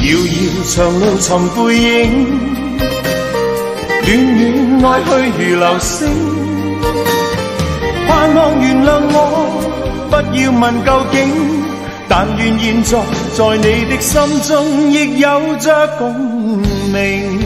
遥遥长路寻背影，暖暖爱去如流星。盼望原谅我，不要问究竟，但愿现在在你的心中亦有着共鸣。